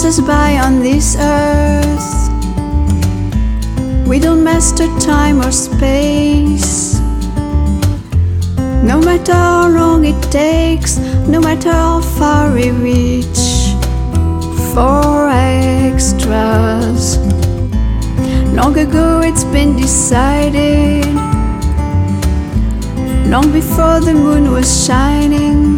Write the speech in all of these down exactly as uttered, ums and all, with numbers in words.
passers-by on this earth. We don't master time or space. No matter how long it takes, no matter how far we reach for extras. Long ago it's been decided, long before the moon was shining.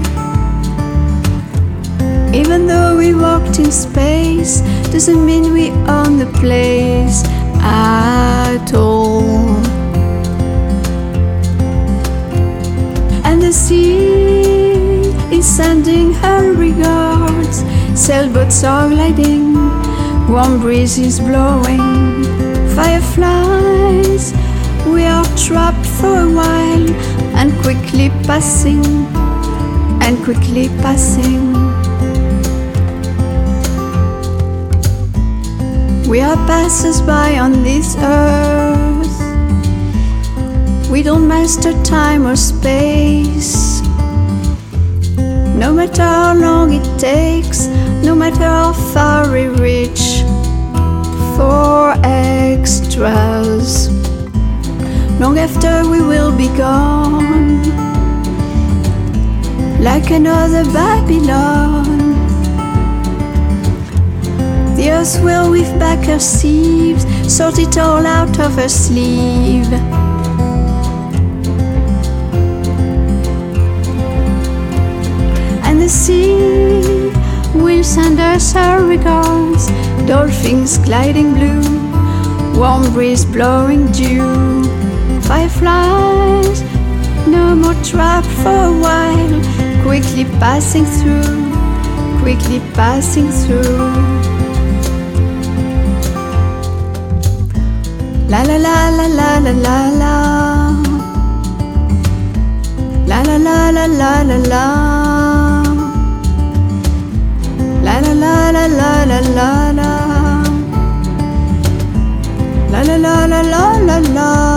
Even though we walked in space, doesn't mean we own the place at all. And the sea is sending her regards. Sailboats are gliding, warm breeze is blowing. Fireflies, we are trapped for a while, and quickly passing, and quickly passing. We are passers-by on this earth. We don't master time or space. No matter how long it takes, no matter how far we reach for extras. Long after we will be gone, like another Babylon. The earth will weave back her sieves, sort it all out of her sleeve. And the sea will send us her regards. Dolphins gliding blue, warm breeze blowing dew. Fireflies, no more trapped for a while, quickly passing through, quickly passing through. La la la la la la la la. La la la la la la la. La la la la la la la la. La la la la la la la.